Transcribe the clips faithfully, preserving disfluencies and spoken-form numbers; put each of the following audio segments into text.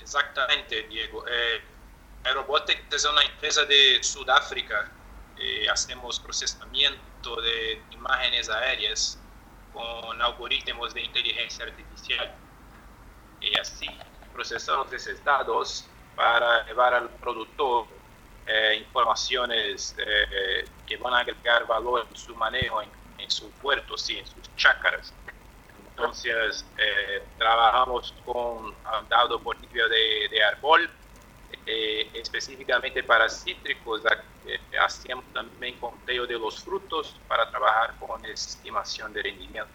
Exactamente, Diego. Eh, Aerobotics es una empresa de Sudáfrica. Eh, hacemos procesamiento de imágenes aéreas con algoritmos de inteligencia artificial. Y así procesamos esos datos para llevar al productor eh, informaciones eh, que van a agregar valor en su manejo, en, en sus puertos y en sus chácaras. Entonces, eh, trabajamos con dado por tipo de, de árbol, eh, específicamente para cítricos. Eh, hacemos también conteo de los frutos para trabajar con estimación de rendimiento.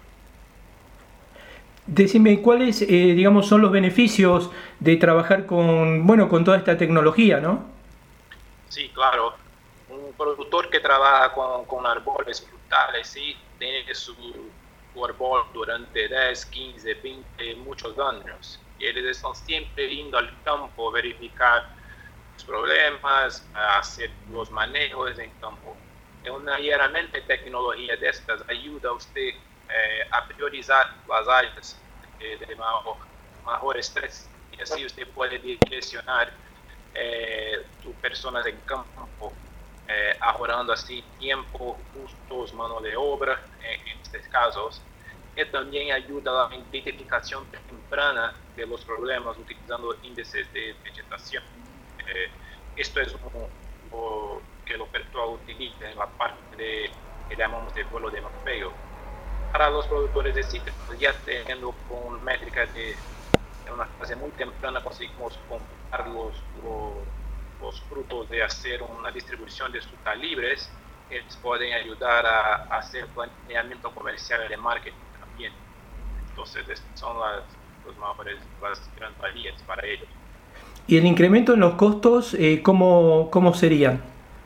Decime, ¿cuáles, eh, digamos, son los beneficios de trabajar con, bueno, con toda esta tecnología, ¿no? Sí, claro. Un productor que trabaja con, con árboles frutales, sí, tiene su, su árbol durante diez, quince, veinte, muchos años. Y ellos están siempre yendo al campo a verificar los problemas, a hacer los manejos en campo. Y una herramienta de tecnología de estas ayuda a usted eh, a priorizar las áreas eh, de mejor, mejor estrés. Y así usted puede direccionar eh, sus personas en campo, eh, ahorrando así tiempo, costos, mano de obra eh, en estos casos. Y también ayuda a la identificación temprana de los problemas utilizando índices de vegetación. Eh, esto es lo que el operador utiliza en la parte de, que llamamos de vuelo de mapeo. Para los productores de cítricos, ya teniendo con métricas de, en una fase muy temprana, conseguimos comparar los, los, los frutos de hacer una distribución de sus calibres. Ellos pueden ayudar a, a hacer planeamiento comercial de marketing también. Entonces, estas son las, los mayores, las grandes valías para ellos. ¿Y el incremento en los costos, eh, cómo, cómo serían?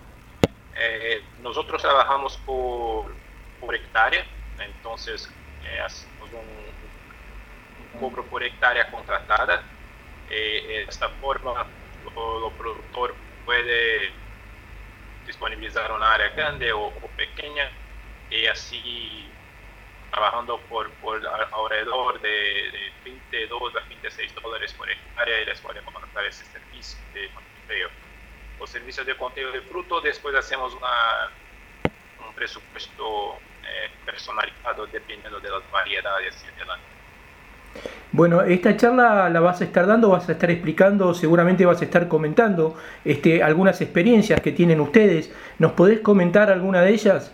Eh, nosotros trabajamos por, por hectárea, entonces eh, hacemos un, un cobro por hectárea contratada. Eh, de esta forma, el productor puede disponibilizar una área grande o, o pequeña y así trabajando por, por alrededor de, de veintidós a veintiséis dólares por hectárea y les podemos contratar ese servicio de conteo. Los servicios de conteo de fruto, después hacemos una, un presupuesto eh, personalizado dependiendo de las variedades y adelante. Bueno, esta charla la vas a estar dando, vas a estar explicando, seguramente vas a estar comentando este, algunas experiencias que tienen ustedes. ¿Nos podés comentar alguna de ellas?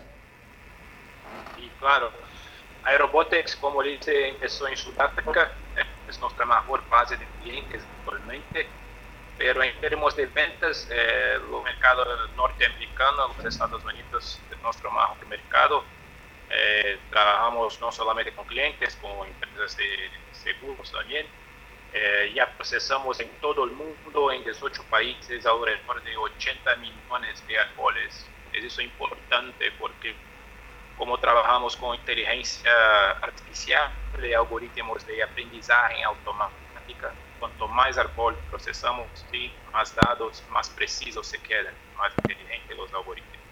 Sí, claro. Aerobotics, como dice, empezó en Sudáfrica, es nuestra mejor base de clientes actualmente, pero en términos de ventas, eh, el mercado norteamericano, los Estados Unidos, es nuestro mejor mercado. Eh, trabajamos no solamente con clientes, con empresas de seguros también. Eh, ya procesamos en todo el mundo, en dieciocho países, alrededor de ochenta millones de árboles. Eso es importante porque como trabajamos con inteligencia artificial y algoritmos de aprendizaje automática, cuanto más árbol procesamos, sí, más datos, más precisos se quedan, más inteligentes los algoritmos.